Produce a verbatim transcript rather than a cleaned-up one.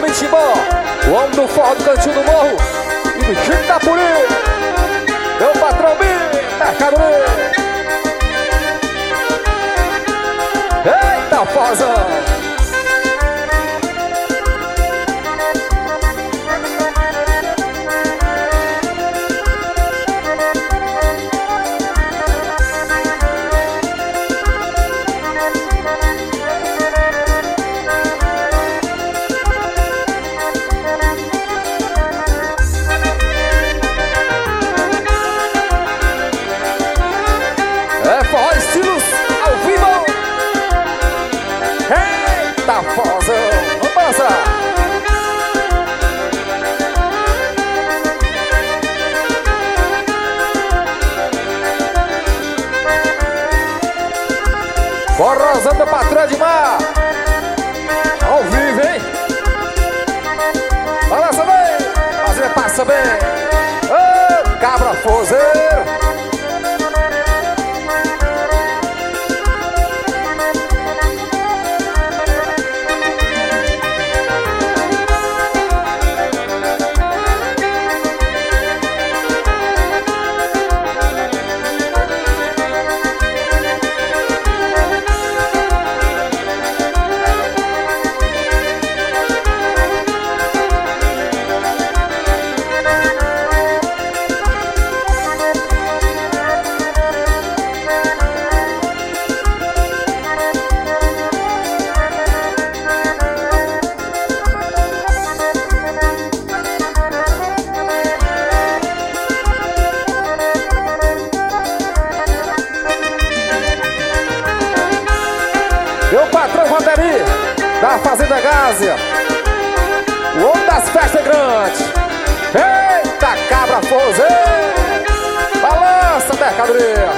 homem de Timbó, o homem do forró do Cantinho do Morro e do Chico da Puri. Meu patrão B, mercadoria. Eita, Fozão! É forró estilos ao vivo. Eita, Fozão! Vamos dançar! Forrozão do Patrão de Mar ao vivo, hein? Balança bem, fazendo passa bem. Ô, cabra fozeiro. Meu patrão Rotary da Fazenda Gásia, o homem das festas grandes. Eita, cabra fozeiro. Balança, mercadoria.